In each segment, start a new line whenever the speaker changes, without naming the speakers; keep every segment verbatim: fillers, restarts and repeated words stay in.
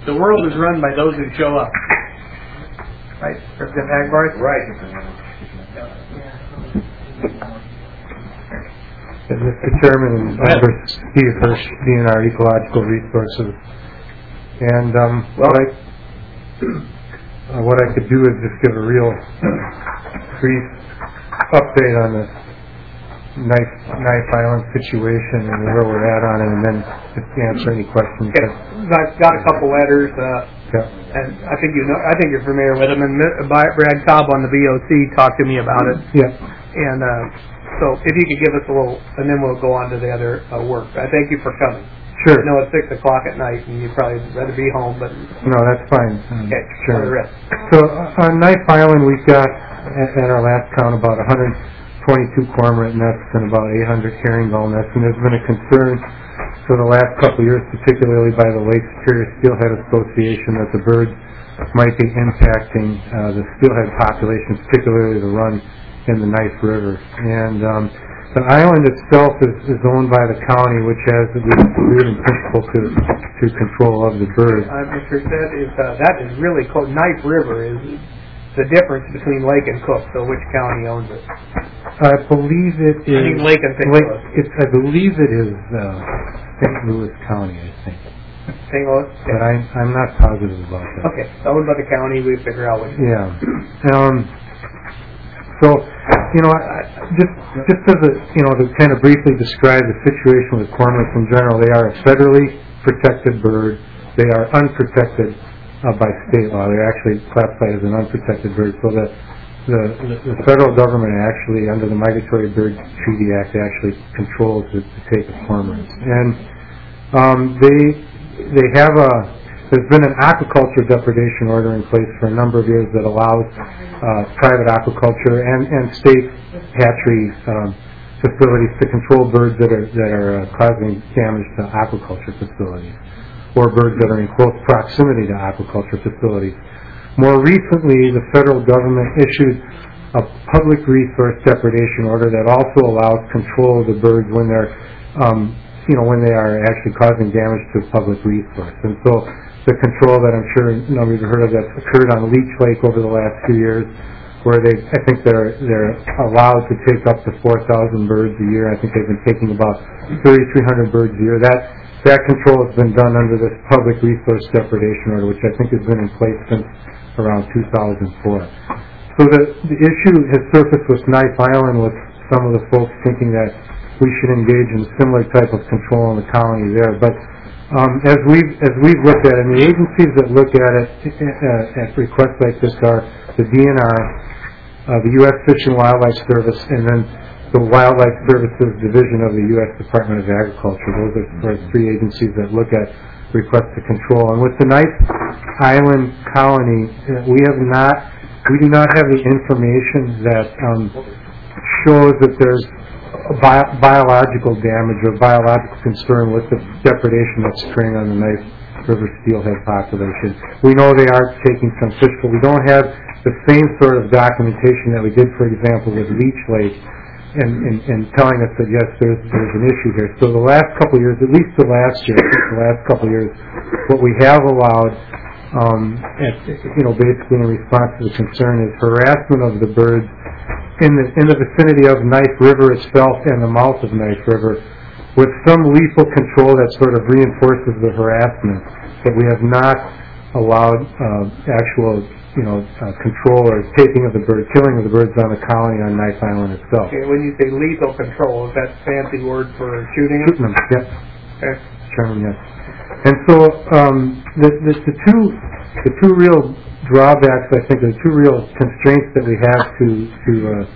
the world is run by those who show up. Right, President Hagbarth?
Right.
And Mister Chairman and Member Steve Hirsch, D N R Ecological Resources. And um, what I uh, what I could do is just give a real brief update on the Knife, Knife Island situation and where we're at on it, and then just answer any questions.
Okay. I've got a couple letters, uh,
yeah.
and I think you know. I think you're familiar with them. And Brad Cobb on the V O C talked to me about it.
Yeah.
And uh, so, if you could give us a little, and then we'll go on to the other uh, work. I thank you for coming.
Sure.
I know it's six o'clock at night, and you'd probably rather be home, but
no, that's fine. Um,
okay.
Sure.
The rest.
So uh, on Knife Island, we've got at, at our last count about one hundred twenty-two cormorant nests and about eight hundred herringull nests, and there's been a concern for the last couple of years, particularly by the Lake Superior Steelhead Association, that the birds might be impacting uh, the steelhead populations, particularly the run in the Knife River. And um, the island itself is, is owned by the county, which has the leading principle to to control of the birds.
Uh, Mister Said is uh, that is really close. Knife River is the difference between Lake and Cook. So which county owns it?
I believe it is
I mean Lake and Saint
Lake,
Louis.
it's, I believe it is uh, Saint Louis County, I think.
Saint Louis?
Yeah. But I, I'm not positive about that.
Okay, owned by the county. We figure out which.
Yeah. Um, so, you know, I, just just as a, you know, to kind of briefly describe the situation with cormorants in general, they are a federally protected bird. They are unprotected uh, by state law. They're actually classified as an unprotected bird. So the, the the federal government actually, under the Migratory Bird Treaty Act, actually controls the, the take of cormorants. And um, they they have a There's been an aquaculture depredation order in place for a number of years that allows uh, private aquaculture and, and state hatchery um, facilities to control birds that are that are uh, causing damage to aquaculture facilities, or birds that are in close proximity to aquaculture facilities. More recently, the federal government issued a public resource depredation order that also allows control of the birds when they're, um, you know, when they are actually causing damage to a public resource. And so the control that I'm sure none of you have heard of that's occurred on Leech Lake over the last few years, where they, I think they're they're allowed to take up to four thousand birds a year. I think they've been taking about thirty-three hundred birds a year. That that control has been done under this public resource depredation order, which I think has been in place since around two thousand four. So the the issue has surfaced with Knife Island, with some of the folks thinking that we should engage in similar type of control in the colony there, but Um, as we've as we've looked at it, and the agencies that look at it uh, at requests like this are the D N R, uh, the U S Fish and Wildlife Service, and then the Wildlife Services Division of the U S Department of Agriculture. Those are the three agencies that look at requests to control. And with the Knife Island colony, uh, we have not, we do not have the information that um, shows that there's Bio- biological damage or biological concern with the depredation that's occurring on the Knife River steelhead population. We know they are taking some fish, but we don't have the same sort of documentation that we did, for example, with Leech Lake, and, and, and telling us that, yes, there's, there's an issue here. So the last couple of years, at least the last year, the last couple of years, what we have allowed, um, at, you know, basically in response to the concern, is harassment of the birds in the in the vicinity of Knife River itself and the mouth of Knife River, with some lethal control that sort of reinforces the harassment. But we have not allowed uh, actual, you know, uh, control or taking of the bird, killing of the birds on the colony on Knife Island itself.
Okay, when you say lethal control, is that a fancy word for shooting them?
Shooting them, yes.
Okay.
Chairman, yes. And so um, the, the the two the two real drawbacks, I think, the two real constraints that we have to to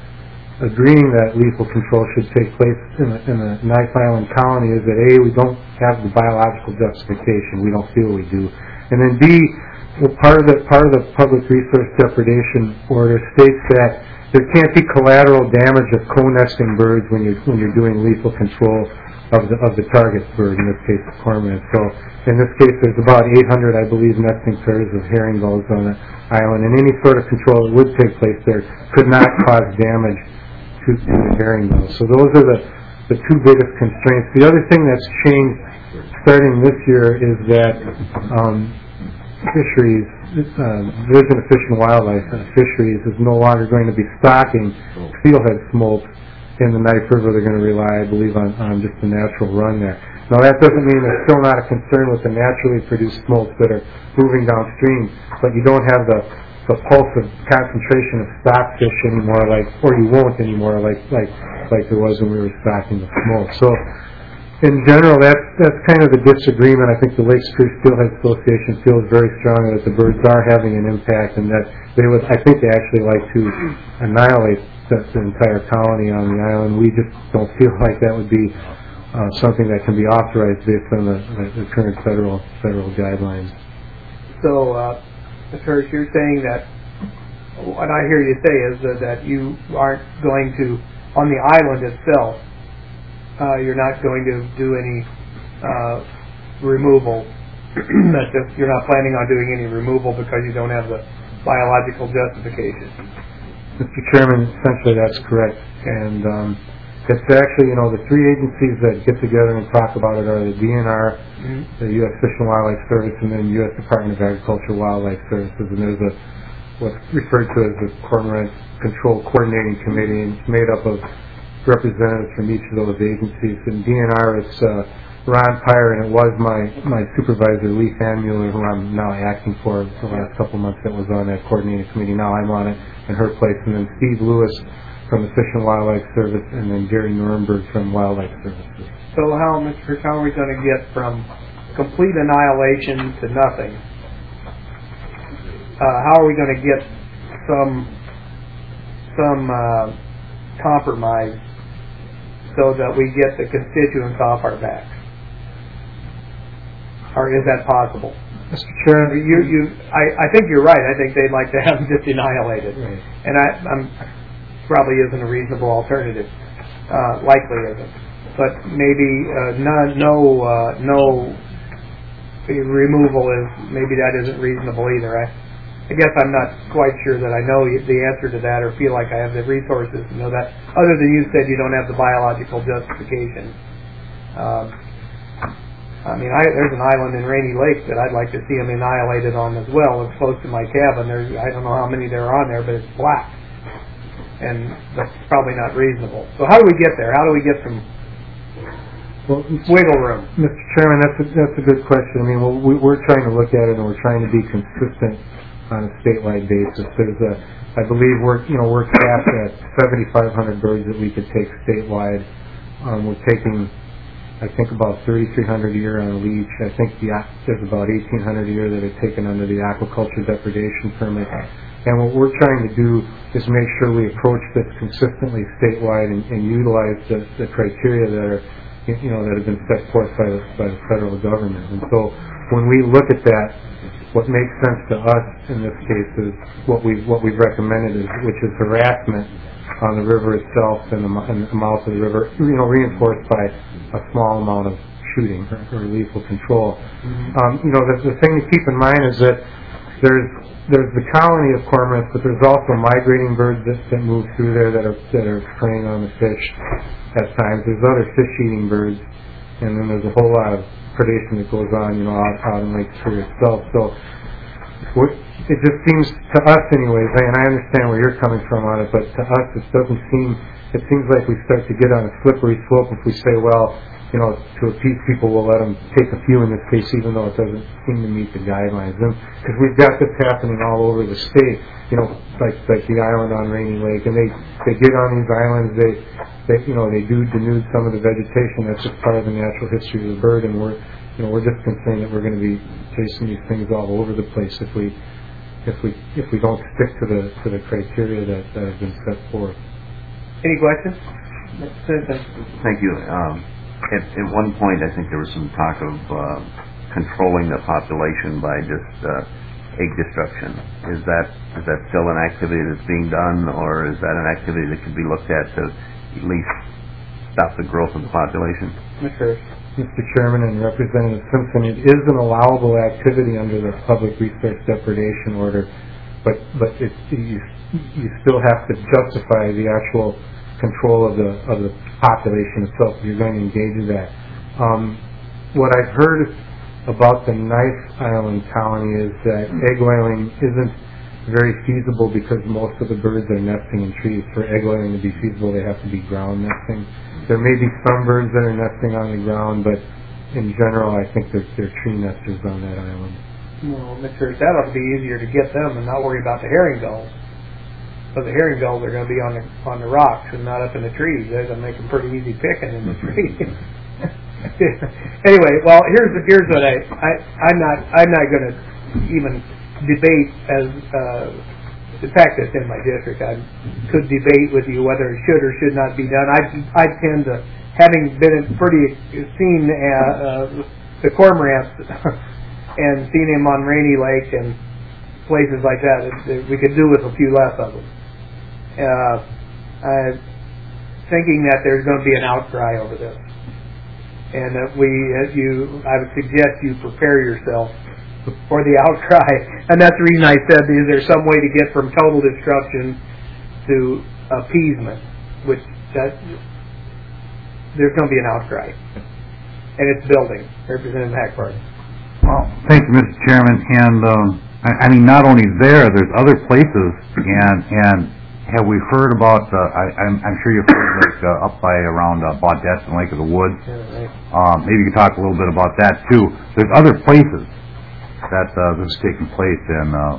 uh, agreeing that lethal control should take place in the, in the Knife Island colony is that A, we don't have the biological justification, we don't feel we do, and then B, well, part of the part of the public resource depredation order states that there can't be collateral damage of co-nesting birds when you're when you're doing lethal control of the of the target bird, in this case the cormorant. So in this case there's about eight hundred, I believe, nesting pairs of herringgulls on the island, and any sort of control that would take place there could not cause damage to, to the herringgulls. So those are the, the two biggest constraints. The other thing that's changed starting this year is that um, fisheries, uh, Division of Fish and Wildlife uh, Fisheries is no longer going to be stocking steelhead smolts in the Knife River. They're going to rely, I believe, on, on just the natural run there. Now, that doesn't mean there's still not a concern with the naturally produced smolts that are moving downstream, but you don't have the, the pulse of concentration of stock fish anymore, like, or you won't anymore, like like like there was when we were stocking the smolts. So, in general, that's that's kind of the disagreement. I think the Lake Superior Steelhead Association feels very strongly that the birds are having an impact, and that they would, I think, they actually like to annihilate the, the entire colony on the island. We just don't feel like that would be Uh, something that can be authorized based on the, the current federal federal guidelines.
So, uh, Mister Hirsch, you're saying that what I hear you say is uh, that you aren't going to, on the island itself, uh, you're not going to do any uh, removal. That just, you're not planning on doing any removal because you don't have the biological justification.
Mister Chairman, essentially that's correct. And um, it's actually, you know, the three agencies that get together and talk about it are the D N R, mm-hmm. the U S Fish and Wildlife Service, and then U S Department of Agriculture Wildlife Services. And there's a what's referred to as the Cormorant Control Coordinating Committee, and it's made up of representatives from each of those agencies. In D N R, it's uh, Ron Pyre, and it was my, my supervisor, Lee Fanmuller, who I'm now acting for the last couple months, that was on that coordinating committee. Now I'm on it in her place. And then Steve Lewis from the Fish and Wildlife Service, and then Gary Nuremberg from Wildlife Services. So
how, Mister How are we going to get from complete annihilation to nothing? Uh, how are we going to get some some uh, compromise so that we get the constituents off our backs? Or is that possible?
Mister Chairman,
you, you, I, I think you're right. I think they'd like to have them just annihilated,
right.
And I, I'm. Probably isn't a reasonable alternative. Uh, likely isn't. But maybe uh, none, no, uh, no removal is, maybe that isn't reasonable either. I, I guess I'm not quite sure that I know the answer to that, or feel like I have the resources to know that. Other than you said you don't have the biological justification. Um, I mean, I, there's an island in Rainy Lake that I'd like to see them annihilated on as well. It's close to my cabin. There's, I don't know how many there are on there, but it's black. And that's probably not reasonable. So how do we get there? How do we get some well, wiggle room?
Mister Chairman, that's a, that's a good question. I mean, well, we, we're trying to look at it, and we're trying to be consistent on a statewide basis. There's a, I believe we're, you know, we're capped at seventy-five hundred birds that we could take statewide. Um, we're taking, I think, about thirty-three hundred a year on leech. I think the, there's about eighteen hundred a year that are taken under the aquaculture depredation permit. And what we're trying to do is make sure we approach this consistently statewide and, and utilize the, the criteria that are, you know, that have been set forth by the, by the federal government. And so, when we look at that, what makes sense to us in this case is what we what we've recommended, is which is harassment on the river itself and the, and the mouth of the river, you know, reinforced by a small amount of shooting or, or lethal control. Mm-hmm. Um, you know, the, the thing to keep in mind is that there's There's the colony of cormorants, but there's also migrating birds that, that move through there that are that are preying on the fish at times. There's other fish-eating birds, and then there's a whole lot of predation that goes on, you know, out, out in Lake Superior itself. So it just seems to us, anyways, and I understand where you're coming from on it, but to us, it doesn't seem. It seems like we start to get on a slippery slope if we say, well, you know, to appease people, we'll let them take a few in this case, even though it doesn't seem to meet the guidelines. Because we've got this happening all over the state, you know, like like the island on Rainy Lake, and they they get on these islands, they they you know they do denude some of the vegetation. That's just part of the natural history of the bird, and we're you know we're just concerned that we're going to be chasing these things all over the place if we if we if we don't stick to the to the criteria that, that have been set forth.
Any questions?
Thank you. Um, At, at one point, I think there was some talk of uh, controlling the population by just uh, egg destruction. Is that is that still an activity that's being done, or is that an activity that could be looked at to at least stop the growth of the population?
Mister
Mister Chairman and Representative Simpson, it is an allowable activity under the Public Resource Depredation Order, but but it, you you still have to justify the actual control of the of the population itself if you're going to engage in that. Um, what I've heard about the Knife Island colony is that egg laying isn't very feasible because most of the birds are nesting in trees. For egg laying to be feasible, they have to be ground nesting. There may be some birds that are nesting on the ground, but in general, I think they're, they're tree nesters on that island.
Well, Mister that ought to be easier to get them and not worry about the herring gulls. But the herring gulls are going to be on the on the rocks and not up in the trees. They're going to make them pretty easy picking in the trees. Anyway, well, here's here's what I, I I'm not I'm not going to even debate as uh, in fact it's in my district. I could debate with you whether it should or should not be done. I I tend to, having been pretty seen uh, uh, the cormorants and seen him on Rainy Lake and places like that, it, it, we could do with a few less of them. Uh, I'm thinking that there's going to be an outcry over this, and that we, as you, I would suggest you prepare yourself for the outcry. And that's the reason I said, is there some way to get from total destruction to appeasement, which that there's going to be an outcry, and it's building. Representative Hackbart.
Well, thank you, Mister Chairman. And um, I, I mean, not only there, there's other places, and and have we heard about? Uh, I, I'm, I'm sure you've heard like uh, up by around uh, Baudette and Lake of the Woods.
Yeah, right.
Um, maybe you could talk a little bit about that too. There's other places that uh, this is taking place, and uh,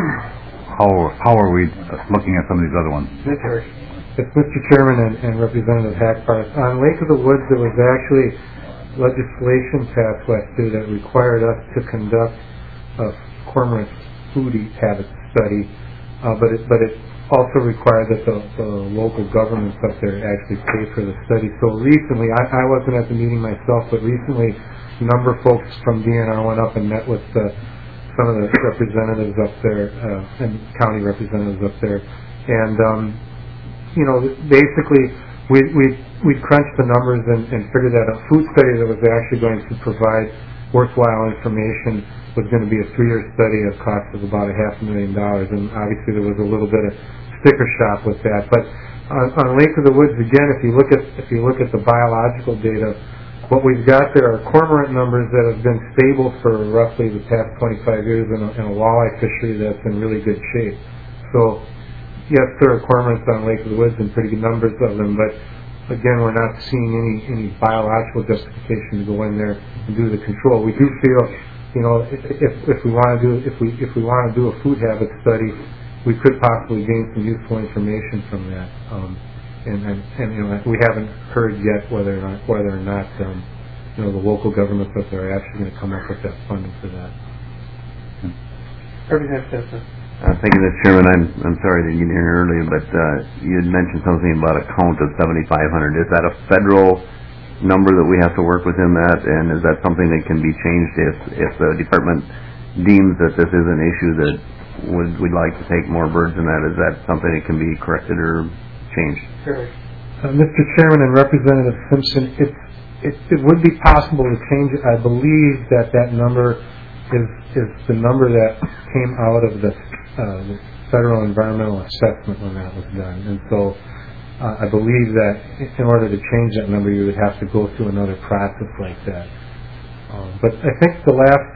how how are we looking at some of these other ones?
Mister
It's Mister Chairman and, and Representative Hackbart. On Lake of the Woods, there was actually legislation passed last year that required us to conduct a cormorant food habit study, uh, but it but it also required that the, the local governments up there actually pay for the study. So recently, I, I wasn't at the meeting myself, but recently a number of folks from D N R went up and met with uh, some of the representatives up there, uh, and county representatives up there, and um, you know, basically we we we crunched the numbers and, and figured that a food study that was actually going to provide worthwhile information was going to be a three-year study at a cost of about a half a million dollars, and obviously there was a little bit of sticker shock with that. But on, on Lake of the Woods, again, if you look at if you look at the biological data, what we've got there are cormorant numbers that have been stable for roughly the past twenty-five years in a, in a walleye fishery that's in really good shape. So yes, there are cormorants on Lake of the Woods and pretty good numbers of them, but again, we're not seeing any, any biological justification to go in there and do the control. We do feel, you know, if, if, if we want to do if we if we want to do a food habit study, we could possibly gain some useful information from that. Um, and, and, and you know, we haven't heard yet whether or not whether or not um, you know, the local governments up there are actually going to come up with that funding for that.
Representative Simpson.
Uh, thank you, Mister Chairman. I'm I'm sorry that you didn't hear earlier, but uh, you had mentioned something about a count of seventy-five hundred. Is that a federal number that we have to work within that, and is that something that can be changed if if the department deems that this is an issue that would we'd like to take more birds in that? Is that something that can be corrected or changed?
Sure.
Uh, Mister Chairman and Representative Simpson, it, it it would be possible to change it. I believe that that number is is the number that came out of the Uh, the federal environmental assessment when that was done, and so uh, I believe that in order to change that number, you would have to go through another process like that. Um, but I think the last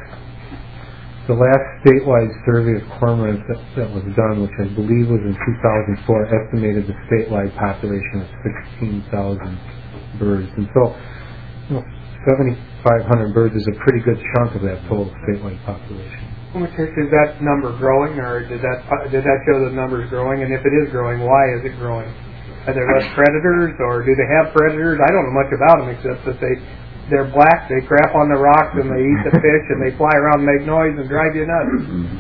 the last statewide survey of cormorants that, that was done, which I believe was in two thousand four, estimated the statewide population of sixteen thousand birds, and so you know, seventy-five hundred birds is a pretty good chunk of that total statewide population.
Is that number growing, or did that did that show the numbers growing? And if it is growing, why is it growing? Are there less predators, or do they have predators? I don't know much about them except that they they're black, they crap on the rocks, and they eat the fish, and they fly around and make noise and drive you nuts.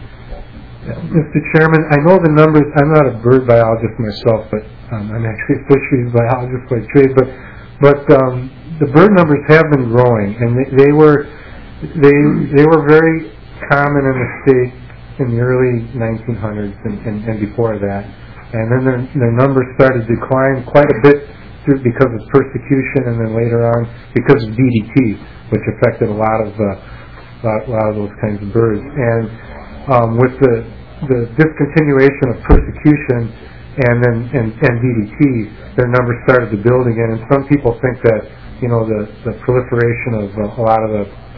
Mister Chairman, I know the numbers. I'm not a bird biologist myself, but um, I'm actually a fisheries biologist by trade. But but um, the bird numbers have been growing, and they, they were they they were very common in the state in the early nineteen hundreds and, and, and before that, and then their, their numbers started to decline quite a bit through, because of persecution, and then later on because of D D T, which affected a lot of uh, lot, lot of those kinds of birds. And um, with the the discontinuation of persecution and then and, and D D T, their numbers started to build again. And some people think that you know the, the proliferation of uh, a lot of the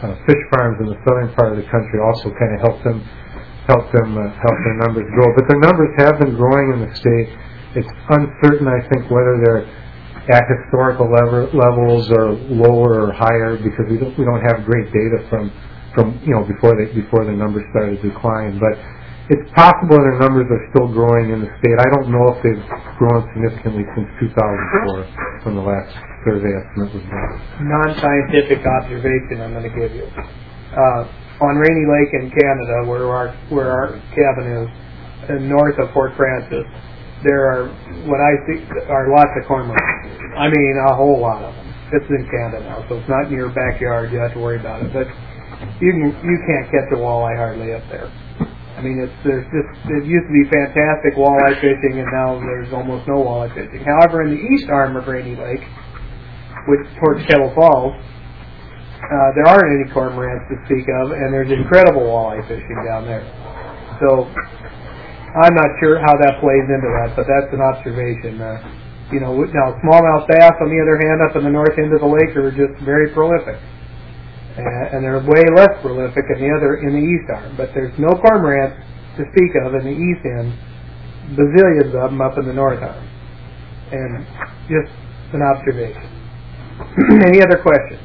uh, fish farms in the southern part of the country also kind of help them help them uh, help their numbers grow. But their numbers have been growing in the state. It's uncertain, I think, whether they're at historical level, levels or lower or higher, because we don't we don't have great data from from you know before they before the numbers started to decline. But it's possible their numbers are still growing in the state. I don't know if they've grown significantly since two thousand four, when the last survey estimate was done.
Non-scientific observation I'm going to give you. Uh, on Rainy Lake in Canada, where our where our cabin is, and north of Fort Francis, there are what I think are lots of cormorants. I mean, a whole lot of them. It's in Canada now, so it's not in your backyard. You have to worry about it. But you can you can't catch a walleye hardly up there. I mean, it's there's just it used to be fantastic walleye fishing, and now there's almost no walleye fishing. However, in the east arm of Rainy Lake, which towards Kettle Falls, uh, there aren't any cormorants to speak of, and there's incredible walleye fishing down there. So I'm not sure how that plays into that, but that's an observation. Uh, you know, now smallmouth bass, on the other hand, up in the north end of the lake are just very prolific. Uh, and they're way less prolific in the other in the east arm, but there's no cormorants to speak of in the east end. Bazillions of them up in the north arm, and just an observation. Any other questions?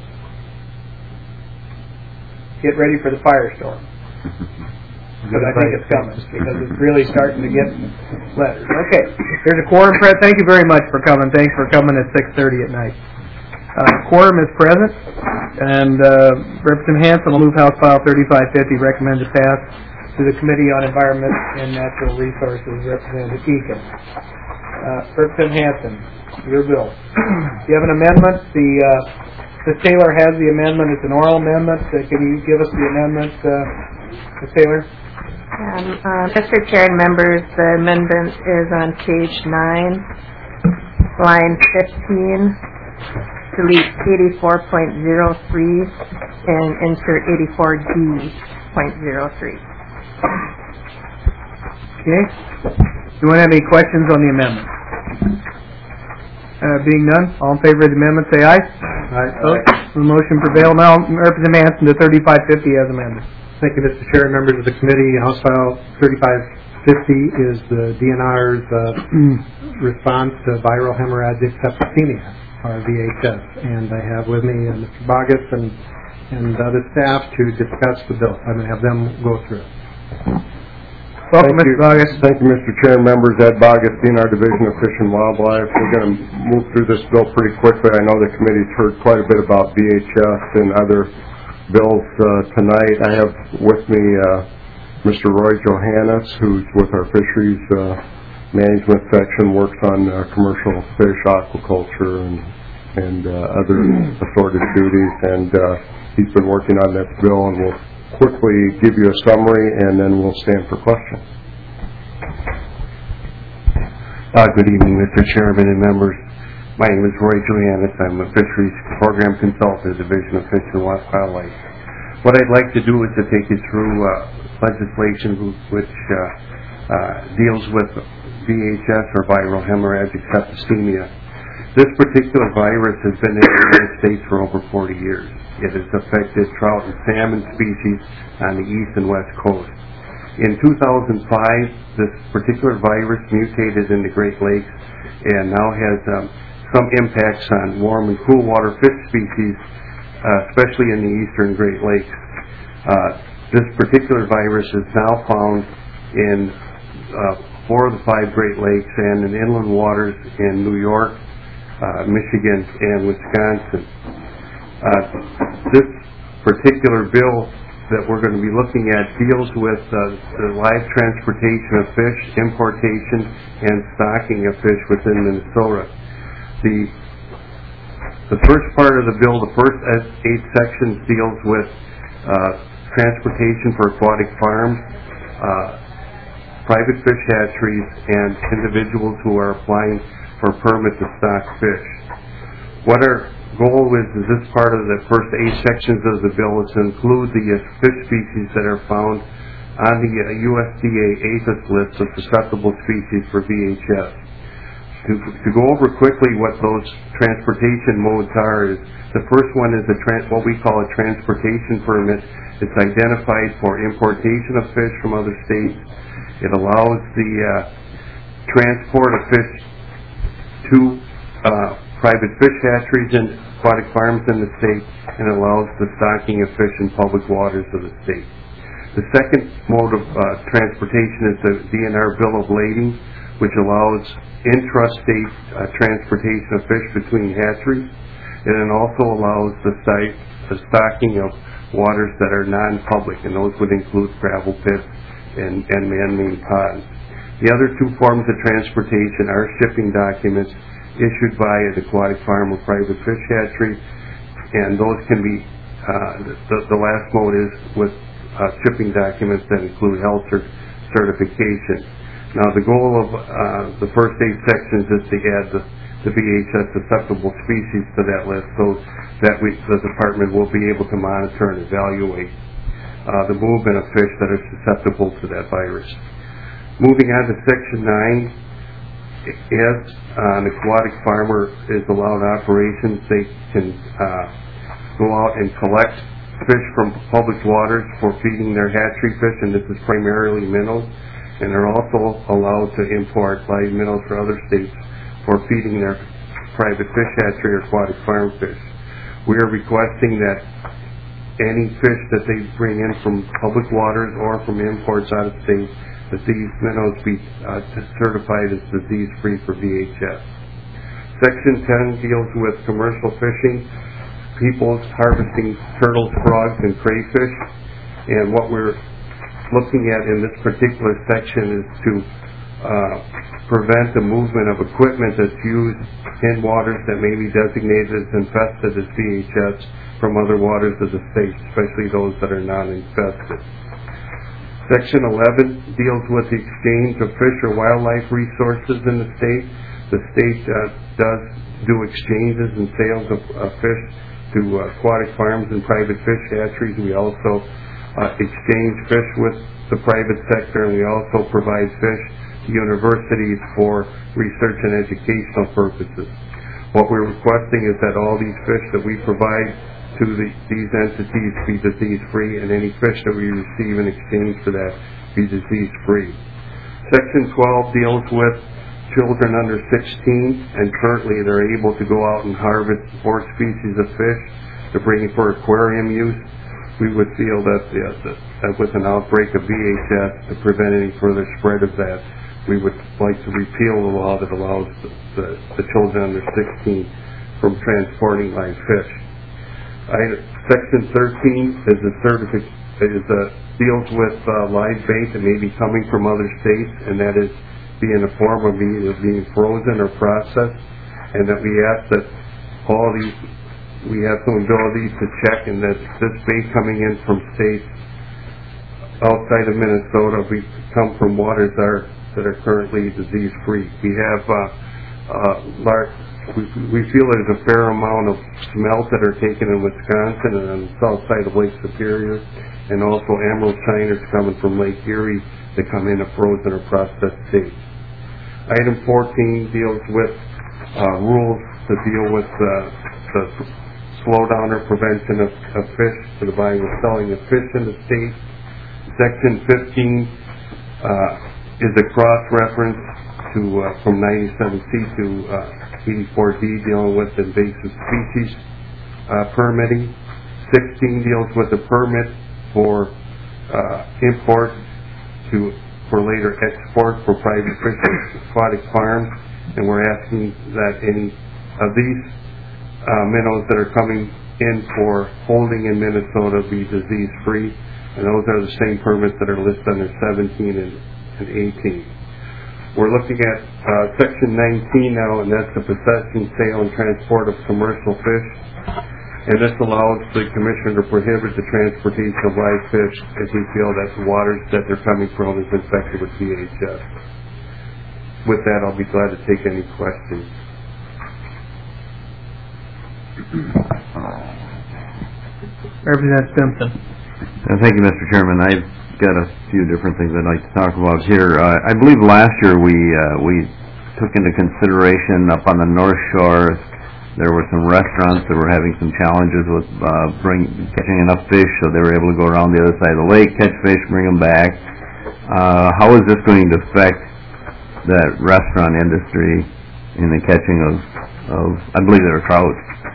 Get ready for the firestorm, but I think it's coming because it's really starting to get letters. Okay, there's a quorum present. Thank you very much for coming. Thanks for coming at six thirty at night. Uh, quorum is present, and uh, Representative Hansen will move House File thirty-five fifty, recommend to pass to the Committee on Environment and Natural Resources, Representative Eakin. Uh, Representative Hansen, your bill. You have an amendment. The uh, Miz Taylor has the amendment. It's an oral amendment. Uh, can you give us the amendment, uh, Miz Taylor?
Um, uh, Mister Chair and members, the amendment is on page nine, line fifteen. Delete eighty-four point zero three and insert eighty-four D point zero three.
Okay. Do you want to have any questions on the amendment? Uh, being none, all in favor of the amendment, say aye. Aye. Vote. The motion prevail. Now, Representative Hansen to thirty-five fifty as amended.
Thank you, Mister Chair, members of the committee. House File thirty-five fifty is the D N R's uh, response to viral hemorrhagic septicemia, or V H S, and I have with me uh, Mister Bogus and and other staff to discuss the bill. I'm going to have them go through it.
Welcome, Mister Bogus.
Thank you, Mister Chair and members. Ed Bogus, D N R Division of Fish and Wildlife. We're going to move through this bill pretty quickly. I know the committee's heard quite a bit about V H S and other bills uh, tonight. I have with me uh, Mister Roy Johannes, who's with our fisheries uh, management section, works on uh, commercial fish, aquaculture, and and uh, other assorted duties, and uh, he's been working on this bill, and we'll quickly give you a summary, and then we'll stand for questions.
Uh, good evening, Mister Chairman and members. My name is Roy Johannes. I'm a fisheries program consultant, Division of Fish and Wildlife. What I'd like to do is to take you through uh, legislation which uh, uh, deals with V H S, or viral hemorrhagic septicemia. This particular virus has been in the United States for over forty years. It has affected trout and salmon species on the east and west coast. In two thousand five, this particular virus mutated in the Great Lakes and now has um, some impacts on warm and cool water fish species, uh, especially in the eastern Great Lakes. Uh, this particular virus is now found in uh, four of the five Great Lakes and in inland waters in New York, uh, Michigan, and Wisconsin. Uh, this particular bill that we're going to be looking at deals with uh, the live transportation of fish, importation, and stocking of fish within Minnesota. The the first part of the bill, the first eight sections, deals with uh, transportation for aquatic farms, uh, private fish hatcheries, and individuals who are applying for a permit to stock fish. What our goal is, is this part of the first eight sections of the bill is to include the uh, fish species that are found on the uh, U S D A APHIS list of susceptible species for V H S. To, to go over quickly what those transportation modes are is the first one is a trans, what we call a transportation permit. It's identified for importation of fish from other states. It allows the uh, transport of fish to uh, private fish hatcheries and aquatic farms in the state, and allows the stocking of fish in public waters of the state. The second mode of uh, transportation is the D N R bill of lading, which allows intrastate uh, transportation of fish between hatcheries, and it also allows the, site, the stocking of waters that are non-public, and those would include gravel pits and, and man-made ponds. The other two forms of transportation are shipping documents issued by an aquatic farm or private fish hatchery, and those can be, uh, the, the last mode is with uh, shipping documents that include health cert- certification. Now, the goal of uh, the first eight sections is to add the, the V H S susceptible species to that list, so that we, the department will be able to monitor and evaluate uh, the movement of fish that are susceptible to that virus. Moving on to section nine, as an aquatic farmer is allowed operations, they can uh, go out and collect fish from public waters for feeding their hatchery fish, and this is primarily minnows. And they're also allowed to import live minnows for other states for feeding their private fish hatchery or aquatic farm fish. We are requesting that any fish that they bring in from public waters or from imports out of state, that these minnows be uh, certified as disease-free for V H S. Section ten deals with commercial fishing, people harvesting turtles, frogs, and crayfish. And what we're looking at in this particular section is to uh, prevent the movement of equipment that's used in waters that may be designated as infested as V H S from other waters of the state, especially those that are non-infested. Section eleven deals with the exchange of fish or wildlife resources in the state. The state uh, does do exchanges and sales of uh, fish to uh, aquatic farms and private fish hatcheries. We also Uh, exchange fish with the private sector, and we also provide fish to universities for research and educational purposes. What we're requesting is that all these fish that we provide to the, these entities be disease-free, and any fish that we receive in exchange for that be disease-free. Section twelve deals with children under sixteen, and currently they're able to go out and harvest four species of fish to bring for aquarium use. We would feel that, yeah, that, that with an outbreak of V H S, to prevent any further spread of that, we would like to repeal the law that allows the, the, the children under sixteen from transporting live fish. I, section thirteen is a certificate, is a, deals with uh, live bait that may be coming from other states, and that is be in the form of either being frozen or processed, and that we ask that all these we have some ability to check, and that this bait coming in from states outside of Minnesota, we come from waters that are, that are currently disease-free. We have, uh, uh, large, we, we feel there's a fair amount of smelt that are taken in Wisconsin and on the south side of Lake Superior, and also emerald shiners coming from Lake Erie that come in a frozen or processed state. Item fourteen deals with uh, rules to deal with uh, the slowdown or prevention of, of fish for the buying and selling of fish in the state. Section fifteen uh, is a cross-reference to uh, from ninety-seven C to uh, eighty-four D, dealing with invasive species uh, permitting. sixteen deals with a permit for uh, import to for later export for private fish aquatic farms, and we're asking that any of these Uh, minnows that are coming in for holding in Minnesota be disease-free, and those are the same permits that are listed under seventeen and, and eighteen. We're looking at uh, section nineteen now, and that's the possession, sale, and transport of commercial fish, and this allows the commissioner to prohibit the transportation of live fish if we feel that the waters that they're coming from is infected with V H S. With that, I'll be glad to take any questions.
Representative Simpson.
Uh, thank you, Mister Chairman. I've got a few different things I'd like to talk about here. Uh, I believe last year we uh, we took into consideration up on the North Shore, there were some restaurants that were having some challenges with uh, bring, catching enough fish, so they were able to go around the other side of the lake, catch fish, bring them back. Uh, how is this going to affect that restaurant industry in the catching of, of I believe they were trout?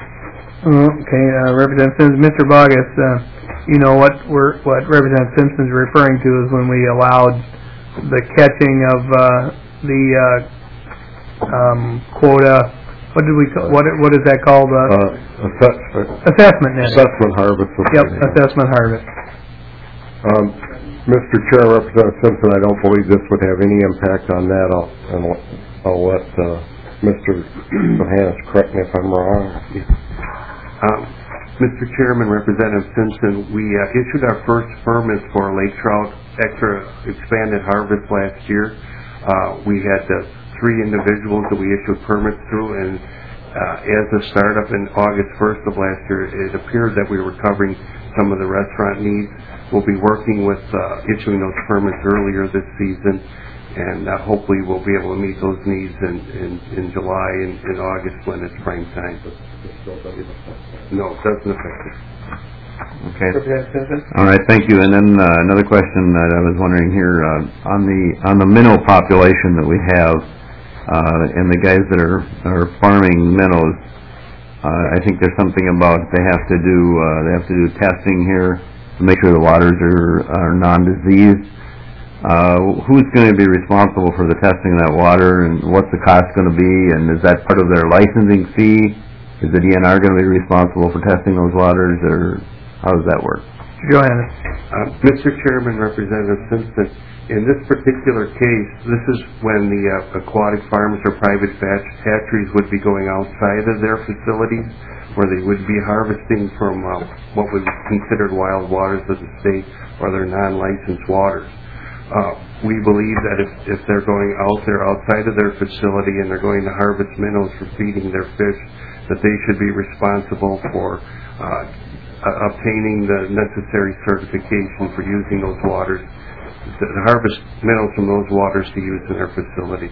Okay, uh, Representative Simpson, Mister Bogus, uh, you know what we're, what Representative Simpson's referring to is when we allowed the catching of uh, the uh, um, quota. What did we call, what what is that called? Uh,
Uh, assessment,
assessment net.
assessment harvest.
Yep, assessment harvest.
Um, Mister Chair, Representative Simpson, I don't believe this would have any impact on that. I'll, and I'll let uh, Mister Johannes correct me if I'm wrong.
Um, Mister Chairman, Representative Simpson, we uh, issued our first permits for lake trout extra expanded harvest last year. Uh, we had uh, three individuals that we issued permits through, and uh, as a startup in August first of last year, it appeared that we were covering some of the restaurant needs. We'll be working with uh, issuing those permits earlier this season, and uh, hopefully we'll be able to meet those needs in, in, in July and in August when it's prime time. No, it doesn't affect it.
Okay.
Representative Simpson.
All right, thank you. And then uh, another question that I was wondering here uh, on the on the minnow population that we have, uh, and the guys that are are farming minnows. Uh, I think there's something about they have to do uh, they have to do testing here to make sure the waters are are non-diseased. Uh, who's going to be responsible for the testing of that water, and what's the cost going to be, and is that part of their licensing fee? Is the D N R going to be responsible for testing those waters, or how does that work?
Johannes.
Uh, Mister Chairman, Representative Simpson, in this particular case, this is when the uh, aquatic farms or private hatch- hatcheries would be going outside of their facilities, where they would be harvesting from uh, what was considered wild waters of the state or their non-licensed waters. Uh, we believe that if, if they're going out there outside of their facility and they're going to harvest minnows for feeding their fish, that they should be responsible for uh, uh, obtaining the necessary certification for using those waters, to harvest minnows from those waters to use in their facility.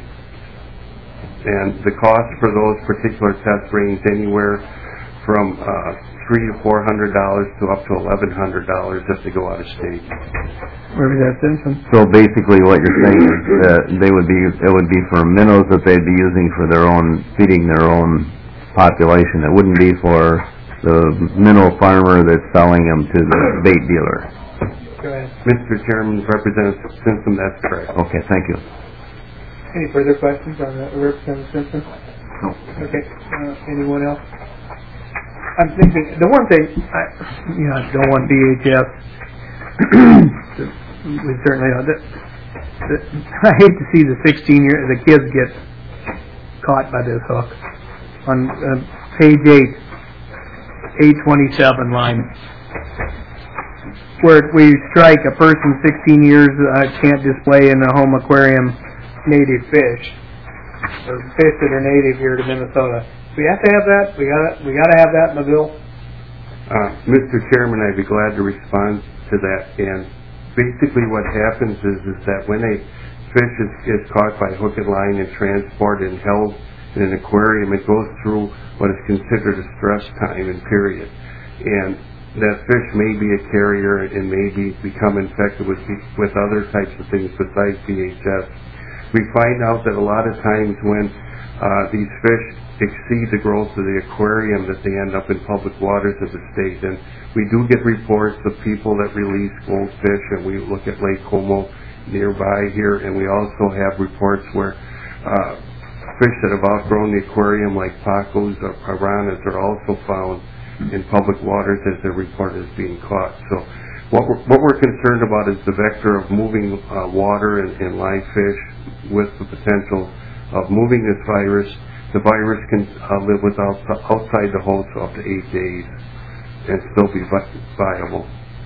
And the cost for those particular tests range anywhere from uh, three to four hundred dollars to up to eleven hundred dollars if they go out of state.
Representative Simpson.
So basically, what you're saying is that they would be it would be for minnows that they'd be using for their own feeding their own population. It wouldn't be for the minnow farmer that's selling them to the bait dealer.
Go ahead.
Mister Chairman, Representative Simpson, that's correct.
Okay, thank you.
Any further questions on that, Representative Simpson?
No.
Okay. Uh, anyone else? I'm thinking the one thing I, you know, I don't want D H S. We certainly know that, that. I hate to see the sixteen year the kids get caught by this hook. On uh, page eight, eight twenty-seven line, where we strike a person sixteen years uh, can't display in a home aquarium native fish or fish that are native here to Minnesota. We have to have that. We got we got to have that in the bill.
Uh, Mister Chairman, I'd be glad to respond to that. And basically, what happens is is that when a fish is, is caught by hook and line and transported and held in an aquarium, it goes through what is considered a stress time and period. And that fish may be a carrier and may be, become infected with with other types of things besides D H S. We find out that a lot of times when uh, these fish exceed the growth of the aquarium, that they end up in public waters of the state. And we do get reports of people that release goldfish, and we look at Lake Como nearby here, and we also have reports where uh, fish that have outgrown the aquarium, like pacos or piranhas, are also found in public waters as they're reported as being caught. So what we're, what we're concerned about is the vector of moving uh, water and, and live fish with the potential of moving this virus. The virus can uh, live without outside the host for up to eight days and still be vi- viable.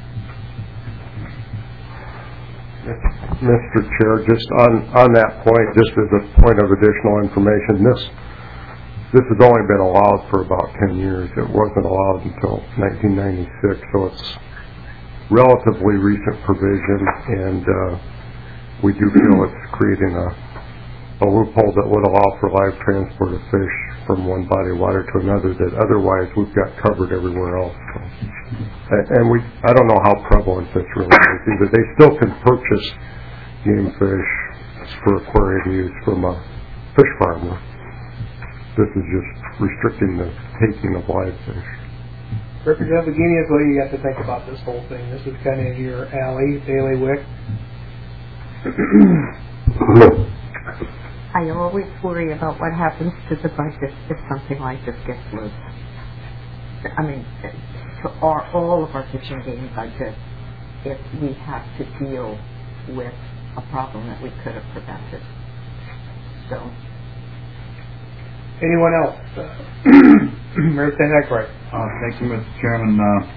Mister Chair, just on, on that point, just as a point of additional information, this this has only been allowed for about ten years. It wasn't allowed until nineteen ninety-six, so it's relatively recent provision, and uh, we do feel it's creating a a loophole that would allow for live transport of fish from one body of water to another that otherwise we've got covered everywhere else. So, and, and we, I don't know how prevalent this really is either. They still can purchase game fish for aquarium use from a fish farmer. This is just restricting the taking of live fish.
Representative Guinness, what do you got to think about this whole thing? This is kind of your alley, bailiwick.
I always worry about what happens to the budget if something like this gets loose. I mean, to our, all of our fishing game budget, if we have to deal with a problem that we could have prevented. So.
Anyone else? Representative Eckert.
Uh, thank you, Mister Chairman. Uh,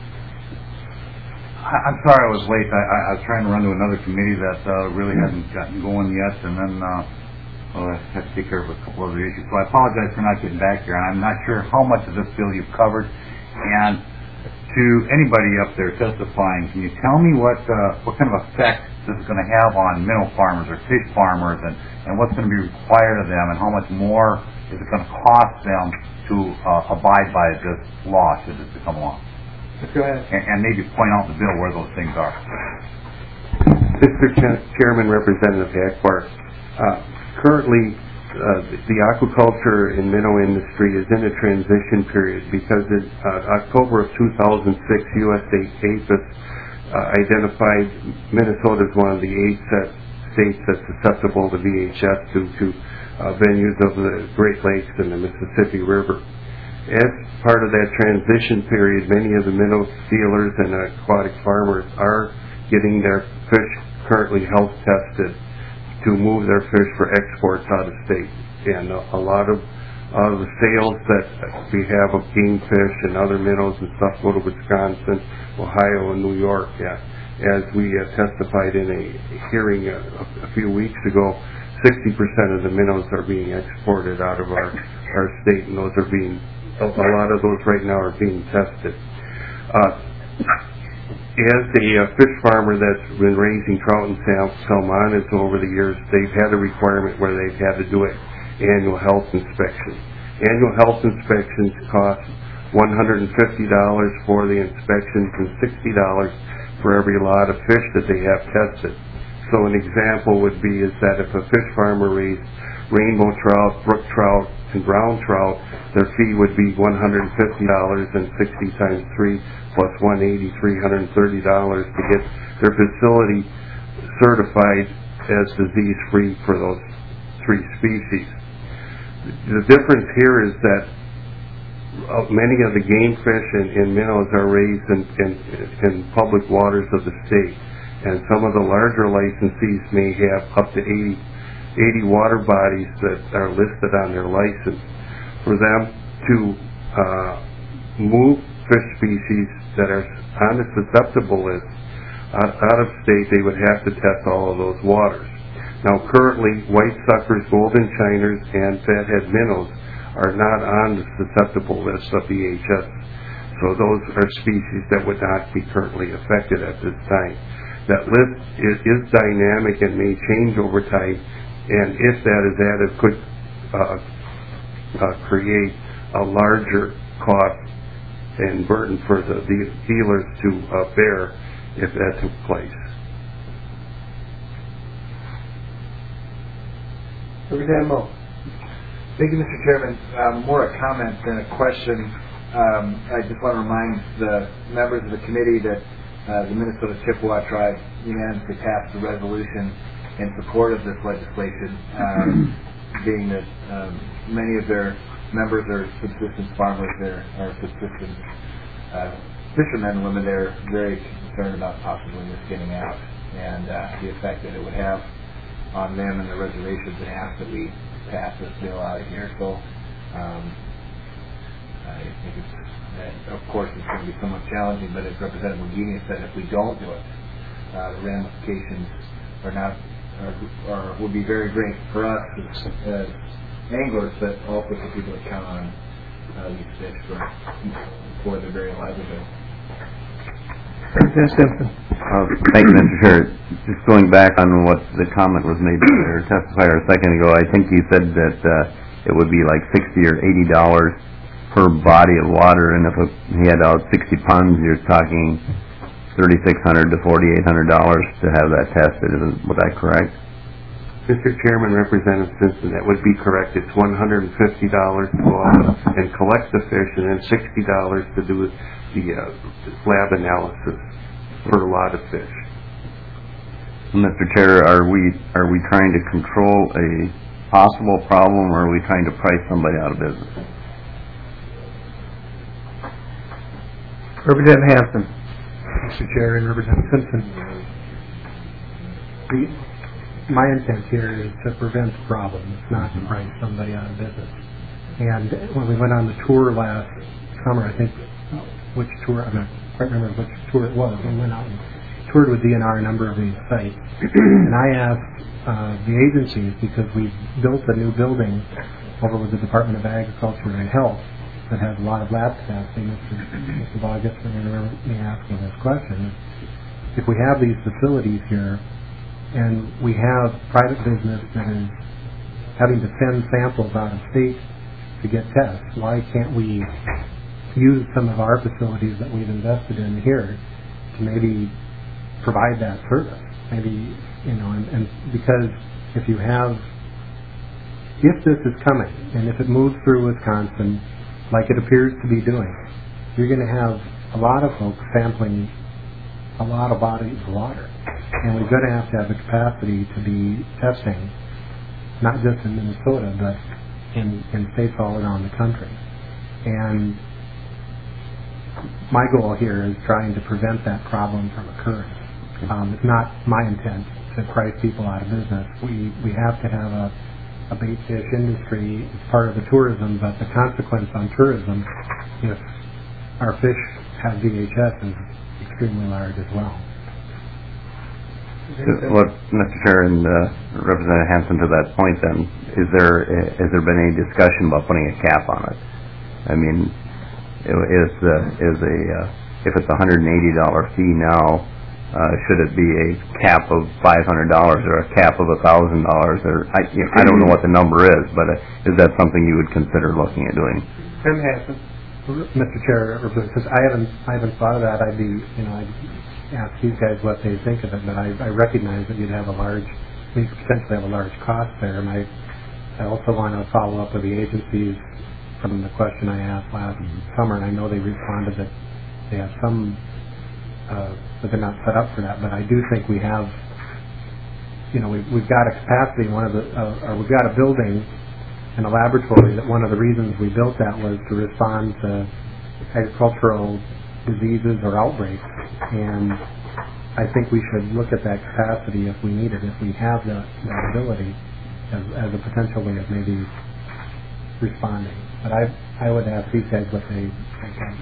I, I'm sorry I was late. I, I, I was trying to run to another committee that uh, really hadn't gotten going yet, and then uh, well, I had to take care of a couple other issues. So I apologize for not getting back here. I'm not sure how much of this bill you've covered. And to anybody up there testifying, can you tell me what uh, what kind of effect this is going to have on minnow farmers or fish farmers, and, and what's going to be required of them, and how much more is it going to cost them to uh, abide by this law should this become law?
Let's go ahead.
And, and maybe point out in the bill where those things are.
Mister Ch- Chairman, Representative Hackbar, uh, currently uh, the aquaculture and minnow industry is in a transition period because in uh, October of two thousand six, U S A APHIS uh, identified Minnesota as one of the eight set states that's susceptible to V H S due to uh, venues of the Great Lakes and the Mississippi River. As part of that transition period, many of the minnow dealers and aquatic farmers are getting their fish currently health tested to move their fish for exports out of state. And a, a lot of uh, the sales that we have of game fish and other minnows and stuff go to Wisconsin, Ohio, and New York. Yeah. As we uh, testified in a hearing a, a few weeks ago, sixty percent of the minnows are being exported out of our, our state, and those are being, a, a lot of those right now are being tested. Uh, As a uh, fish farmer that's been raising trout and sal- salmonids over the years, they've had a requirement where they've had to do it annual health inspections. Annual health inspections cost one hundred fifty dollars for the inspections and sixty dollars for every lot of fish that they have tested. So an example would be is that if a fish farmer raised rainbow trout, brook trout, and brown trout, their fee would be one hundred fifty dollars, and sixty times three plus one hundred eighty dollars, three hundred thirty dollars to get their facility certified as disease-free for those three species. The difference here is that uh, many of the game fish and, and minnows are raised in, in, in public waters of the state, and some of the larger licensees may have up to eighty, eighty water bodies that are listed on their license. For them to uh, move fish species that are on the susceptible list out, out of state, they would have to test all of those waters. Now currently, white suckers, golden shiners, and fathead minnows are not on the susceptible list of V H S. So those are species that would not be currently affected at this time. That list is, is dynamic and may change over time, and if that is added, could uh, uh, create a larger cost and burden for the, the dealers to uh, bear if that took place.
Representative Moe.
Thank you, Mister Chairman. Um, more a comment than a question. Um, I just want to remind the members of the committee that uh, the Minnesota Chippewa tribe unanimously passed a resolution in support of this legislation, um, being that um, many of their members are subsistence farmers, there are subsistence uh, fishermen and women. They're very concerned about possibly this getting out and uh, the effect that it would have on them and the reservations, and ask that we pass this bill out of here. So um, I think it's, uh, of course, it's going to be somewhat challenging, but as Representative Mugini said, if we don't do it, uh, the ramifications are not, are, are, would be very great for us as, as anglers, but also for people that count on uh, these fish for, for their very livelihood.
Representative Simpson.
Uh, thank you, Mister Chair. Just going back on what the comment was made by your testifier a second ago, I think you said that uh, it would be like sixty or eighty dollars per body of water, and if it, he had out sixty ponds, you're talking thirty-six hundred to forty-eight hundred dollars to have that tested. Isn't was that correct?
Mister Chairman, Representative Simpson, that would be correct. It's one hundred fifty dollars to go out and collect the fish, and then sixty dollars to do the uh, lab analysis for a lot of fish.
Mister Chair, are we are we trying to control a possible problem, or are we trying to price somebody out of business?
Representative Hanson.
Mister Chair and Representative Simpson. The, my intent here is to prevent problems, not to price somebody out of business. And when we went on the tour last summer, I think, which tour, I don't quite remember which tour it was, we went out and toured with D N R a number of these sites. And I asked uh, the agencies, because we built a new building over with the Department of Agriculture and Health that has a lot of lab capacity. Mister Mister Bogus, I remember me asking this question. If we have these facilities here and we have private business that is having to send samples out of state to get tests, why can't we use some of our facilities that we've invested in here to maybe provide that service? Maybe, you know, and, and because if you have, if this is coming and if it moves through Wisconsin, like it appears to be doing, you're going to have a lot of folks sampling a lot of bodies of water. And we're going to have to have the capacity to be testing, not just in Minnesota, but in, in states all around the country. And my goal here is trying to prevent that problem from occurring. Um, it's not my intent to price people out of business. We, we have to have a a bait fish industry is part of the tourism, but the consequence on tourism, if our fish have V H S, is extremely large as well.
Well, Mister Chair and uh, Representative Hanson, to that point, then, is there uh, has there been any discussion about putting a cap on it? I mean, is uh, is a uh, if it's a one hundred eighty dollars fee now, Uh, should it be a cap of five hundred dollars or a cap of one thousand dollars? Or I, you know, I don't know what the number is, but uh, is that something you would consider looking at doing?
Tim Hanson.
Mister Chair, because I haven't, I haven't thought of that. I'd be, you know, I'd ask these guys what they think of it, but I, I recognize that you'd have a large, we could potentially have a large cost there, and I, I also want to follow up with the agencies from the question I asked last mm-hmm. summer, and I know they responded that they have some. Uh, but they're not set up for that. But I do think we have, you know, we've, we've got a capacity. One of the, uh, or we've got a building and a laboratory that one of the reasons we built that was to respond to agricultural diseases or outbreaks. And I think we should look at that capacity if we need it, if we have that, that ability as, as a potential way of maybe responding. But I, I would ask these guys what they think of.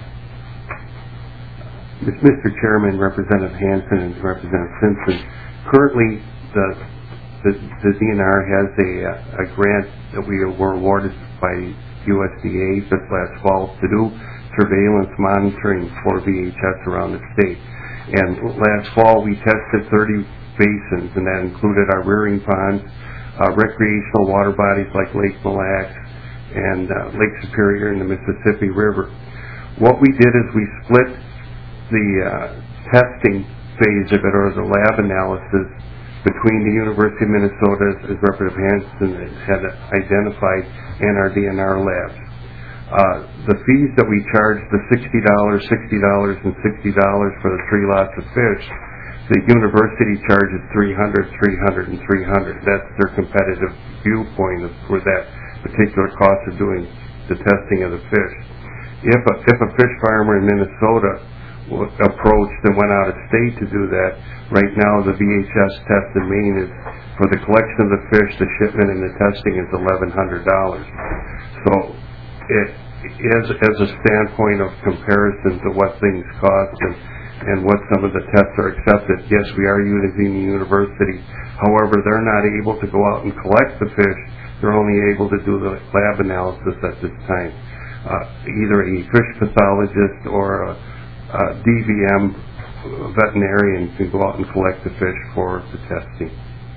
Mister Chairman, Representative Hanson and Representative Simpson, currently the the, the D N R has a, a grant that we were awarded by U S D A this last fall to do surveillance monitoring for V H S around the state. And last fall we tested thirty basins, and that included our rearing ponds, uh, recreational water bodies like Lake Mille Lacs and uh, Lake Superior and the Mississippi River. What we did is we split the uh, testing phase of it, or the lab analysis, between the University of Minnesota, as Representative Hanson had identified, and our D N R labs. Uh, the fees that we charge, the sixty dollars, sixty dollars, and sixty dollars for the three lots of fish, the university charges three hundred dollars, three hundred dollars, and three hundred dollars. That's their competitive viewpoint of, for that particular cost of doing the testing of the fish. If a, if a fish farmer in Minnesota approached and went out of state to do that, right now the V H S test in Maine is, for the collection of the fish, the shipment and the testing is eleven hundred dollars. So it is, as a standpoint of comparison to what things cost and, and what some of the tests are accepted, yes, we are using the university. However, they're not able to go out and collect the fish. They're only able to do the lab analysis at this time. Uh, either a fish pathologist or a Uh, D V M veterinarians can go out and collect the fish for the testing.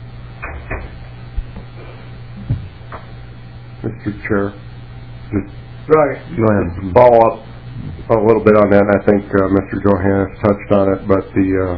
Mister Chair,
Right.
Go ahead.
follow up a little bit on that. I think uh, Mister Johannes touched on it, but the uh,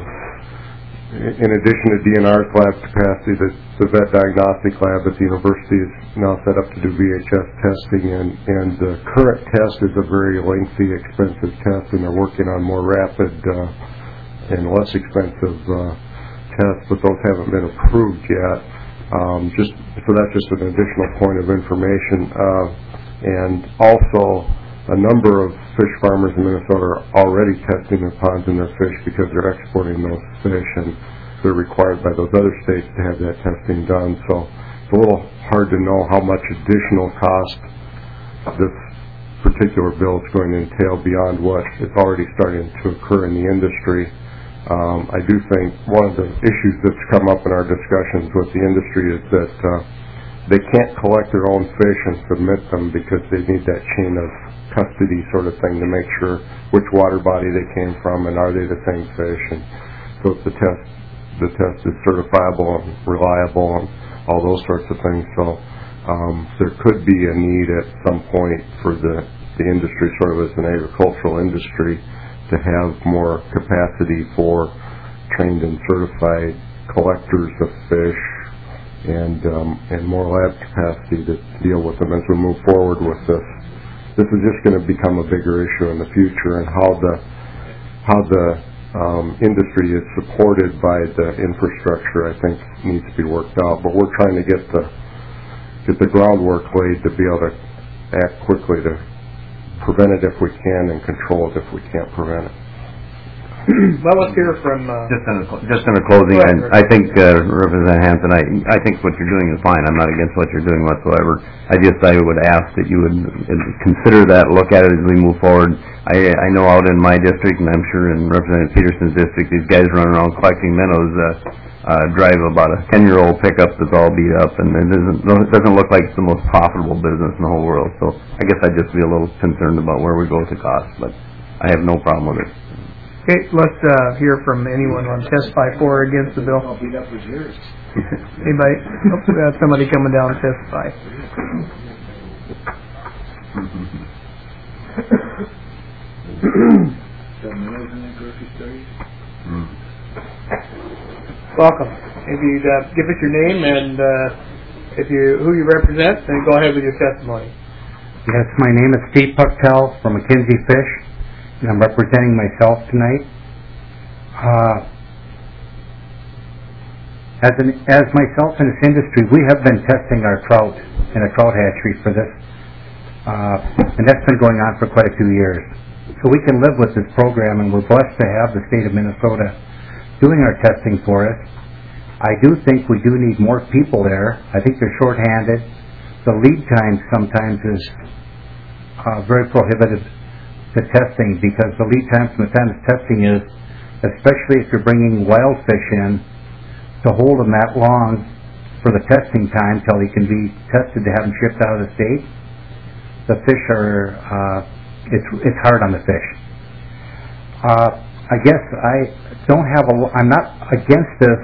in addition to D N R's lab capacity, the, the vet diagnostic lab at the university is now set up to do V H S testing, and, and the current test is a very lengthy, expensive test, and they're working on more rapid uh, and less expensive uh, tests, but those haven't been approved yet. Um, just so that's just an additional point of information. Uh, and also, a number of fish farmers in Minnesota are already testing their ponds and their fish because they're exporting those fish, and they're required by those other states to have that testing done. So it's a little hard to know how much additional cost this particular bill is going to entail beyond what is already starting to occur in the industry. Um, I do think one of the issues that's come up in our discussions with the industry is that uh, they can't collect their own fish and submit them because they need that chain of custody sort of thing to make sure which water body they came from and are they the same fish. And so if the test, the test is certifiable and reliable and all those sorts of things. So um, there could be a need at some point for the, the industry, sort of as an agricultural industry, to have more capacity for trained and certified collectors of fish, and um, and more lab capacity to deal with them as we move forward with this. This is just going to become a bigger issue in the future, and how the how the um, industry is supported by the infrastructure, I think, needs to be worked out. But we're trying to get the get the groundwork laid to be able to act quickly to prevent it if we can and control it if we can't prevent it.
Well, let's hear from... Uh,
just in a, just in a closing, and I think, uh, Representative Hanson, I, I think what you're doing is fine. I'm not against what you're doing whatsoever. I just, I would ask that you would consider that, look at it as we move forward. I, I know out in my district, and I'm sure in Representative Peterson's district, these guys running around collecting minnows, uh, uh, drive about a ten-year-old pickup that's all beat up, and it doesn't, it doesn't look like it's the most profitable business in the whole world. So I guess I'd just be a little concerned about where we go with the cost, but I have no problem with it.
Okay, let's uh, hear from anyone on testify for or against the bill. Anybody? Oh, we got somebody coming down to testify. Welcome. If you'd uh, give us your name and uh, if you who you represent, then go ahead with your testimony.
Yes, my name is Steve Pucktel from McKinsey Fish, and I'm representing myself tonight. Uh, as, an, as myself in this industry, we have been testing our trout in a trout hatchery for this, uh, and that's been going on for quite a few years. So we can live with this program, and we're blessed to have the state of Minnesota doing our testing for us. I do think we do need more people there. I think they're shorthanded. The lead time sometimes is uh, very prohibitive to testing, because the lead time from the time of testing is, especially if you're bringing wild fish in, to hold them that long for the testing time till he can be tested to have them shipped out of the state. The fish are, uh, it's it's hard on the fish. Uh, I guess I don't have a, I'm not against this.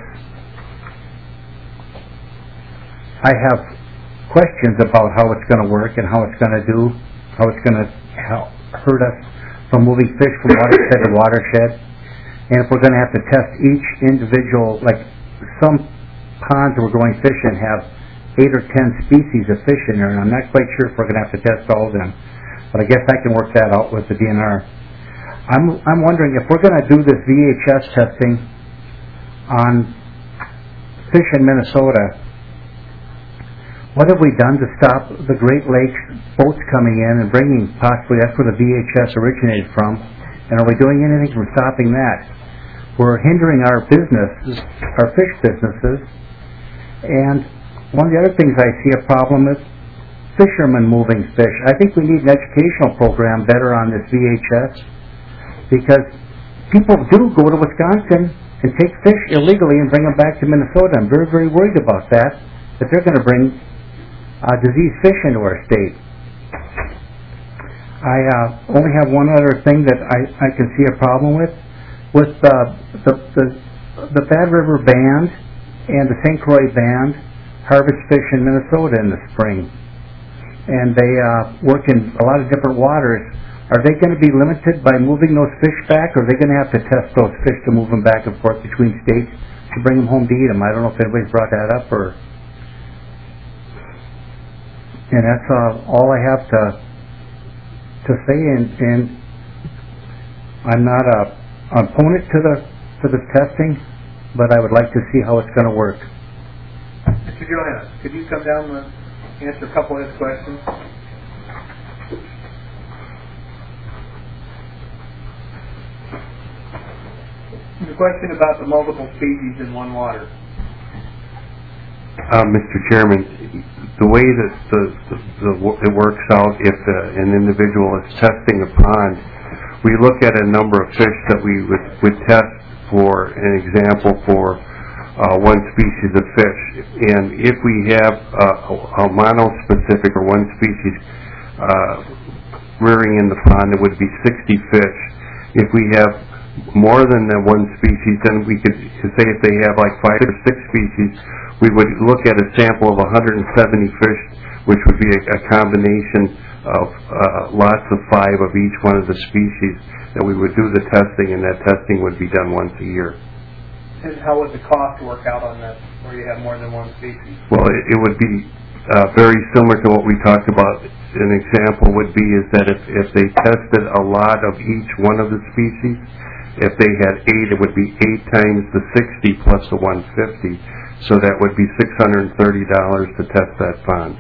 I have questions about how it's going to work and how it's going to do, how it's going to help hurt us from moving fish from watershed to watershed. And if we're going to have to test each individual, like some ponds we're going fishing have eight or ten species of fish in there, and I'm not quite sure if we're going to have to test all of them. But I guess I can work that out with the D N R. I'm, I'm wondering if we're going to do this V H S testing on fish in Minnesota, what have we done to stop the Great Lakes boats coming in and bringing, possibly that's where the V H S originated from, and are we doing anything for stopping that? We're hindering our businesses, our fish businesses, and one of the other things I see a problem is fishermen moving fish. I think we need an educational program better on this V H S, because people do go to Wisconsin and take fish illegally and bring them back to Minnesota. I'm very, very worried about that, that they're going to bring Uh, diseased fish into our state. I uh, only have one other thing that I, I can see a problem with.
with uh, the, the the Bad River Band and the Saint Croix Band harvest fish in Minnesota in the spring, and they uh, work in a lot of different waters. Are they going to be limited by moving those fish back, or are they going to have to test those fish to move them back and forth between states to bring them home to eat them? I don't know if anybody's brought that up, or and that's uh, all I have to to say. And, and I'm not a opponent to the to the testing, but I would like to see how it's going to work.
Mister Johannes, could you come down and answer a couple of his questions? The question about the multiple species in one water.
Uh, Mister Chairman, the way that the, the, the, it works out, if uh, an individual is testing a pond, we look at a number of fish that we would, would test for an example for uh, one species of fish. And if we have uh, a, a monospecific or one species uh, rearing in the pond, it would be sixty fish. If we have more than the one species, then we could say if they have like five or six species, we would look at a sample of one hundred seventy fish, which would be a, a combination of uh, lots of five of each one of the species, that we would do the testing, and that testing would be done once a year.
And how would the cost work out on that, where you have more than one species?
Well, it, it would be uh, very similar to what we talked about. An example would be is that if, if they tested a lot of each one of the species, if they had eight, it would be eight times the sixty plus the one hundred fifty. So that would be six hundred thirty dollars to test that pond.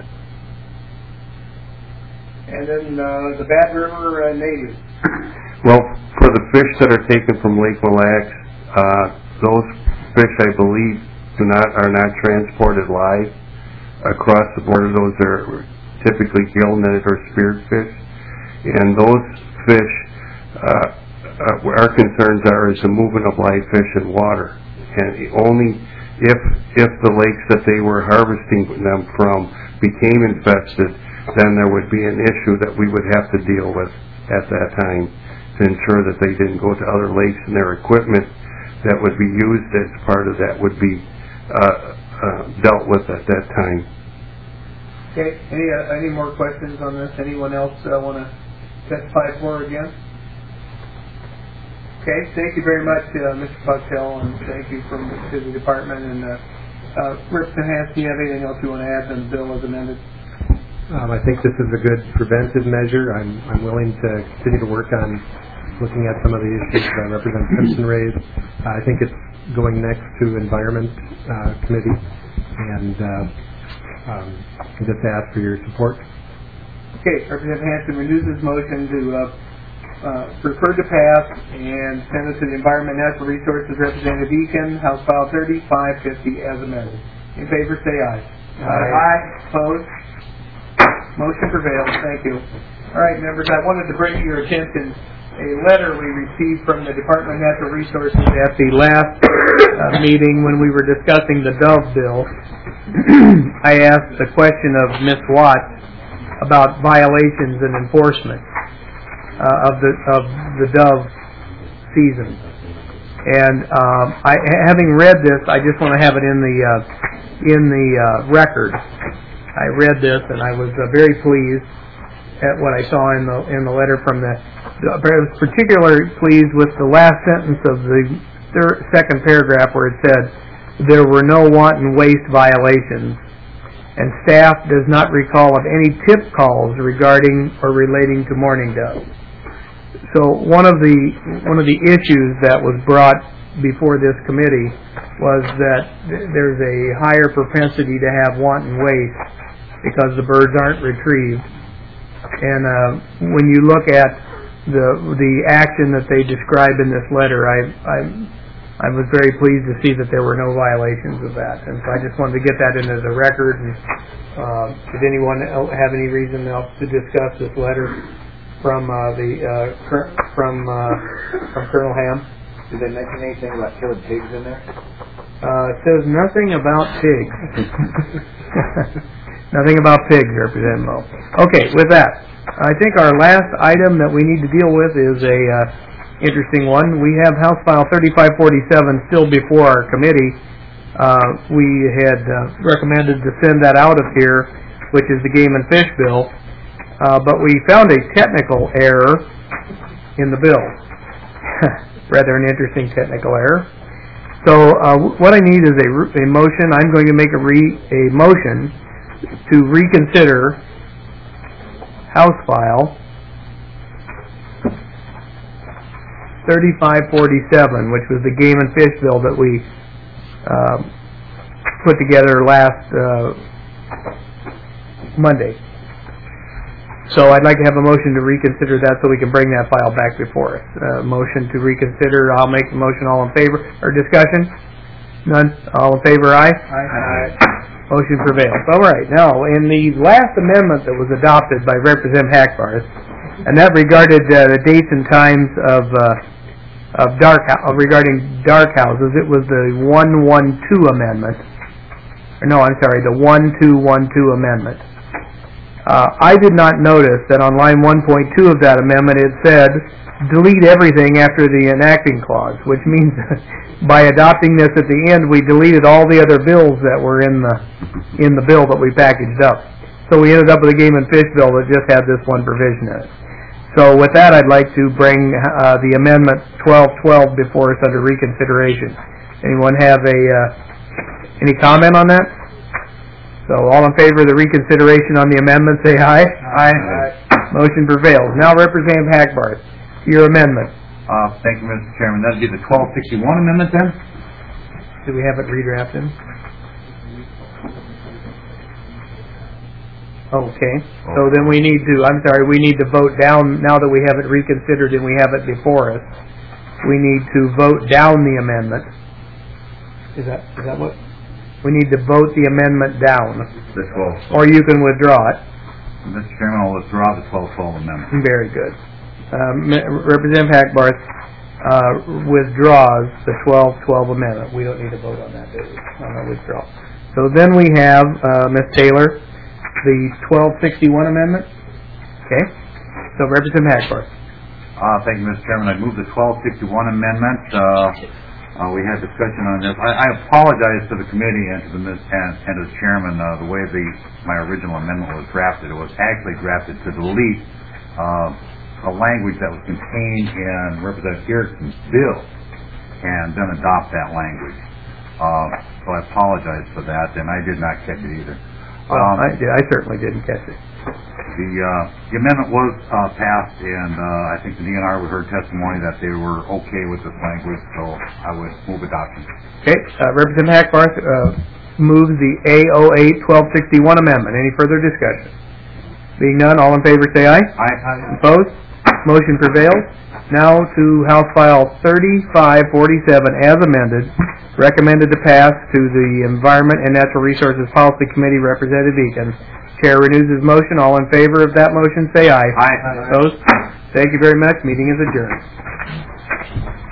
And then uh, the Bad River uh, natives.
Well, for the fish that are taken from Lake Mille Lacs, uh, those fish, I believe, do not are not transported live across the border. Those are typically gill-netted or speared fish, and those fish. Uh, Uh, our concerns are is the movement of live fish in water, and only if if the lakes that they were harvesting them from became infested, then there would be an issue that we would have to deal with at that time to ensure that they didn't go to other lakes, and their equipment that would be used as part of that would be uh, uh, dealt with at that time.
Okay. Any uh, any more questions on this? Anyone else uh, want to testify for or against? Okay, thank you very much, uh, Mister Bucktail, and thank you from to the department. And uh, uh, Representative Hans, do you have anything else you want to add to the bill as amended?
Um, I think this is a good preventive measure. I'm, I'm willing to continue to work on looking at some of the issues that Representative Simpson raised. Uh, I think it's going next to Environment uh, Committee, and uh, um, I just ask for your support.
Okay, Representative Hanson renews his motion to uh, Uh, referred to pass and send it to the Environment and Natural Resources Representative Eakin, House File thirty-five fifty as amended. In favor, say aye. Aye. Aye. Opposed? Motion prevails. Thank you. All right, members, I wanted to bring to your attention a letter we received from the Department of Natural Resources at the last uh, meeting when we were discussing the Dove bill. I asked the question of Miz Watts about violations and enforcement Uh, of the of the dove season, and um, I, having read this, I just want to have it in the uh, in the uh, record. I read this, and I was uh, very pleased at what I saw in the in the letter from the. I was particularly pleased with the last sentence of the third, second paragraph, where it said there were no wanton waste violations, and staff does not recall of any tip calls regarding or relating to mourning doves. So one of the one of the issues that was brought before this committee was that th- there's a higher propensity to have wanton waste because the birds aren't retrieved. And uh, when you look at the the action that they describe in this letter, I I I was very pleased to see that there were no violations of that. And so I just wanted to get that into the record. And uh, did anyone else have any reason else to discuss this letter from uh, the uh, cur- from uh, from Colonel Ham?
Did they mention anything about killing pigs in there?
Uh, it says nothing about pigs. Nothing about pigs, Representative Moe. Okay, with that, I think our last item that we need to deal with is a uh, interesting one. We have House File thirty-five forty-seven still before our committee. Uh, we had uh, recommended to send that out of here, which is the Game and Fish bill, uh, but we found a technical error in the bill. Rather an interesting technical error. So uh, what I need is a, a motion. I'm going to make a, re, a motion to reconsider House File thirty-five forty-seven, which was the Game and Fish bill that we uh, put together last uh, Monday. So I'd like to have a motion to reconsider that so we can bring that file back before us. Uh, motion to reconsider. I'll make the motion. All in favor? Or discussion? None? All in favor? Aye? Aye. Aye. Motion prevails. All right. Now, in the last amendment that was adopted by Representative Hackbarth, and that regarded uh, the dates and times of uh, of dark uh, regarding dark houses, it was the one one two amendment. Or no, I'm sorry, the one two one two amendment. Uh, I did not notice that on line one point two of that amendment it said, delete everything after the enacting clause, which means by adopting this at the end, we deleted all the other bills that were in the in the bill that we packaged up. So we ended up with a Game and Fish bill that just had this one provision in it. So with that, I'd like to bring uh, the amendment twelve twelve before us under reconsideration. Anyone have a uh, any comment on that? So all in favor of the reconsideration on the amendment, say aye. Aye. Aye. Motion prevails. Now, Representative Hackbarth, your amendment.
Uh, thank you, Mister Chairman. That'd be the twelve sixty-one amendment then?
Do we have it redrafted? Okay. So then we need to, I'm sorry, we need to vote down, now that we have it reconsidered and we have it before us, we need to vote down the amendment. Is that, is that what? We need to vote the amendment down.
The twelve.
Or you can withdraw it.
Mister Chairman, I'll withdraw the twelve twelve amendment.
Very good. Um, Representative Hackbarth uh, withdraws the twelve twelve amendment. We don't need to vote on that, do we? On the withdrawal. So then we have, uh, Miz Taylor, the twelve sixty-one amendment. Okay. So Representative Hackbarth.
Uh, thank you, Mister Chairman. I move the twelve sixty-one amendment. Uh, Uh, we had discussion on this. I, I apologize to the committee and to the and, and to the chairman uh, the way the my original amendment was drafted. It was actually drafted to delete uh, a language that was contained in Representative Erickson's bill, and then adopt that language. Uh, so I apologize for that, and I did not catch it either.
Well, um, I, did. I certainly didn't catch it.
The, uh, the amendment was uh, passed, and uh, I think the D N R we heard testimony that they were okay with this language, so I would move adoption. Okay.
Uh, Representative Hackbarth uh, moves the A oh eight twelve sixty-one amendment. Any further discussion? Being none, all in favor say aye.
Aye. Aye.
Opposed? Motion prevails. Now to House File thirty-five forty-seven as amended, recommended to pass to the Environment and Natural Resources Policy Committee, Representative Eakins. Chair renews his motion. All in favor of that motion say aye.
Aye.
Opposed? Thank you very much. Meeting is adjourned.